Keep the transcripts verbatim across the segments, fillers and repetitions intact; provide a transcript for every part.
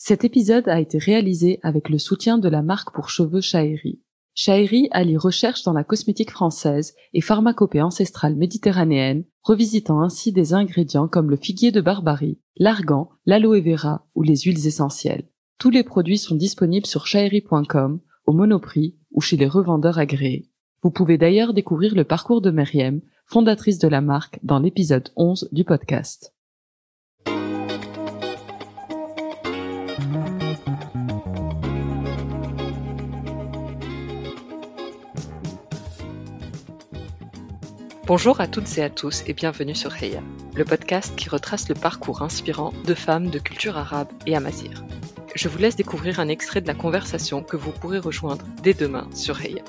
Cet épisode a été réalisé avec le soutien de la marque pour cheveux Shaeri. Shaeri allie recherche dans la cosmétique française et pharmacopée ancestrale méditerranéenne, revisitant ainsi des ingrédients comme le figuier de Barbarie, l'argan, l'aloe vera ou les huiles essentielles. Tous les produits sont disponibles sur shaeri point com, au Monoprix ou chez les revendeurs agréés. Vous pouvez d'ailleurs découvrir le parcours de Meriem, fondatrice de la marque, dans l'épisode onze du podcast. Bonjour à toutes et à tous et bienvenue sur Heya, le podcast qui retrace le parcours inspirant de femmes de culture arabe et amazigh. Je vous laisse découvrir un extrait de la conversation que vous pourrez rejoindre dès demain sur Heya.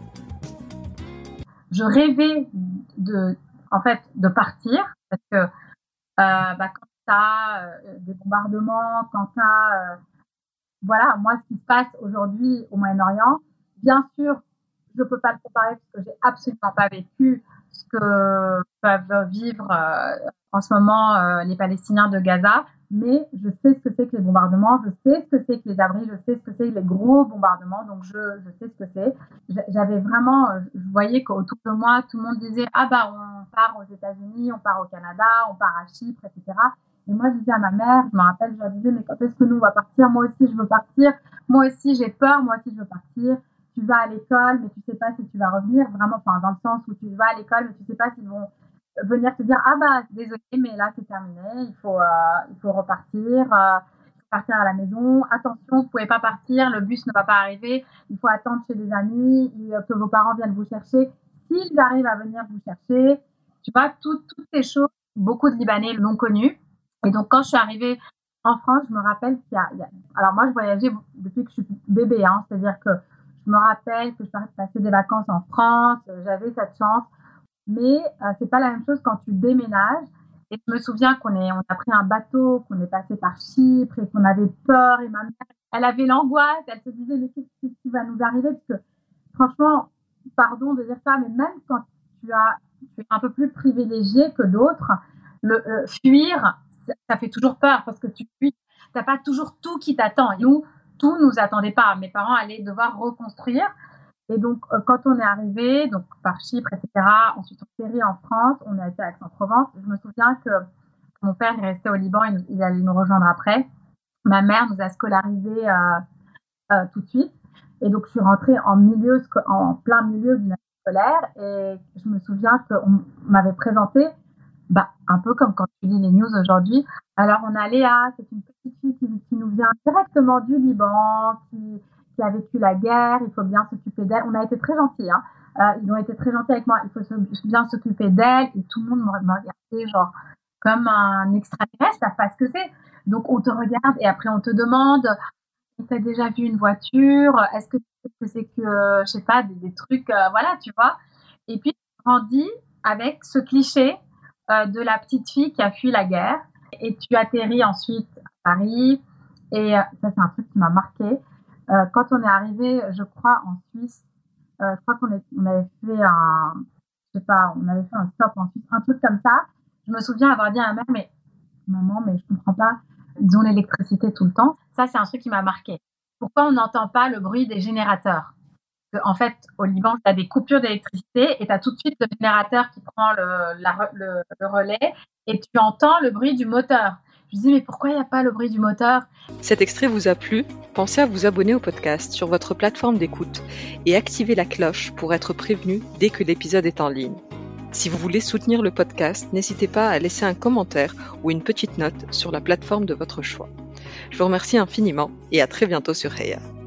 Je rêvais de, en fait, de partir parce que euh, bah, quand tu as euh, des bombardements, quand tu as, euh, voilà, moi, ce qui se passe aujourd'hui au Moyen-Orient, bien sûr, je ne peux pas le comparer parce que je n'ai absolument pas vécu ce que peuvent vivre euh, en ce moment euh, les Palestiniens de Gaza, mais je sais ce que c'est que les bombardements, je sais ce que c'est que les abris, je sais ce que c'est que les gros bombardements, donc je, je sais ce que c'est. J'avais vraiment, je voyais qu'autour de moi, tout le monde disait « Ah bah, on part aux États-Unis, on part au Canada, on part à Chypre, et cetera » Et moi, je disais à ma mère, je me rappelle, je leur disais « Mais quand est-ce que nous, on va partir? Moi aussi, je veux partir. Moi aussi, j'ai peur. Moi aussi, je veux partir. » Tu vas à l'école, mais tu sais pas si tu vas revenir, vraiment, enfin, dans le sens où tu vas à l'école, mais tu sais pas s'ils vont venir te dire « Ah bah, désolé, mais là, c'est terminé, il faut, euh, il faut repartir, euh, il faut partir à la maison. Attention, vous pouvez pas partir, le bus ne va pas arriver, il faut attendre chez des amis, que vos parents viennent vous chercher. S'ils arrivent à venir vous chercher, tu vois, tout, toutes ces choses, beaucoup de Libanais l'ont connu. Et donc, quand je suis arrivée en France, je me rappelle qu'il y a... Il y a alors, moi, je voyageais depuis que je suis bébé, hein, c'est-à-dire que je me rappelle que je passais des vacances en France, j'avais cette chance, mais euh, c'est pas la même chose quand tu déménages. Et je me souviens qu'on est, on a pris un bateau, qu'on est passé par Chypre et qu'on avait peur. Et ma mère, elle avait l'angoisse, elle se disait mais qu'est-ce qui va nous arriver? Parce que franchement, pardon de dire ça, mais même quand tu as, tu es un peu plus privilégié que d'autres, le euh, fuir, ça, ça fait toujours peur parce que tu fuis, t'as pas toujours tout qui t'attend. Et nous, tout nous attendait pas. Mes parents allaient devoir reconstruire. Et donc, euh, quand on est arrivé, donc par Chypre, et cetera, ensuite on s'est en France, on a été à Aix-en-Provence. Je me souviens que mon père est resté au Liban, il, il allait nous rejoindre après. Ma mère nous a scolarisés euh, euh, tout de suite. Et donc, je suis rentrée en, milieu, en plein milieu d'une année scolaire. Et je me souviens qu'on m'avait présenté, bah, un peu comme quand tu lis les news aujourd'hui. Alors, on a Léa, c'est une petite fille qui, qui nous vient directement du Liban, qui, qui a vécu la guerre, il faut bien s'occuper d'elle. On a été très gentils, hein. Euh, ils ont été très gentils avec moi, il faut se, bien s'occuper d'elle. Et tout le monde me regardait genre comme un extraterrestre, ça fait ce que c'est. Donc, on te regarde et après, on te demande « Tu as déjà vu une voiture? Est-ce que tu sais que c'est que, euh, je sais pas, des, des trucs, euh, voilà, tu vois ?» Et puis, tu grandis avec ce cliché euh, de la petite fille qui a fui la guerre. Et tu atterris ensuite à Paris. Et euh, ça, c'est un truc qui m'a marqué. Euh, quand on est arrivé, je crois, en Suisse, euh, je crois qu'on est, on avait fait un, je sais pas, on avait fait un stop en Suisse, un truc comme ça. Je me souviens avoir dit à ma mère, mais maman, mais je comprends pas, ils ont l'électricité tout le temps. Ça, c'est un truc qui m'a marqué. Pourquoi on n'entend pas le bruit des générateurs? En fait, au Liban, tu as des coupures d'électricité et tu as tout de suite le générateur qui prend le, la, le, le relais et tu entends le bruit du moteur. Je me dis, mais pourquoi il n'y a pas le bruit du moteur? Cet extrait vous a plu? Pensez à vous abonner au podcast sur votre plateforme d'écoute et activer la cloche pour être prévenu dès que l'épisode est en ligne. Si vous voulez soutenir le podcast, n'hésitez pas à laisser un commentaire ou une petite note sur la plateforme de votre choix. Je vous remercie infiniment et à très bientôt sur Heya.